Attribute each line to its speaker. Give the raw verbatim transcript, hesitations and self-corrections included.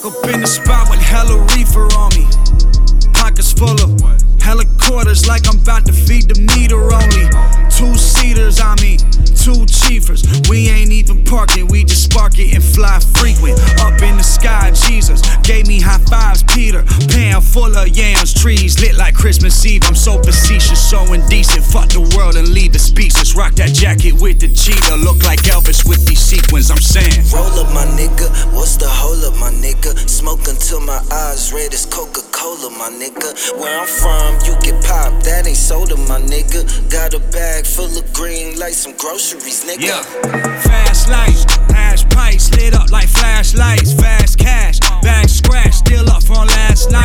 Speaker 1: up in the spot with hella reefer on me. Pockets full of hella quarters like I'm about to feed the meter only. Two seaters, I mean, two chiefers. We ain't even parking, we just spark it and fly frequent. Up in the sky, Jesus gave me high fives, Peter Pan full of yams, trees lit like Christmas Eve. I'm so facetious, so indecent. Fuck the world and leave it speechless. Rock that jacket with the cheetah, look like Elvis with these sequins. I'm saying,
Speaker 2: roll up my nigga, what's the hold up my nigga? Smoke until my eyes red as Coca-Cola my nigga. Where I'm from, you get popped, that ain't soda my nigga. Got a bag full of green like some groceries nigga.
Speaker 1: Yeah, fast lights, hash pipes lit up like flashlights. Fast cash, bag scratch, still up from last night.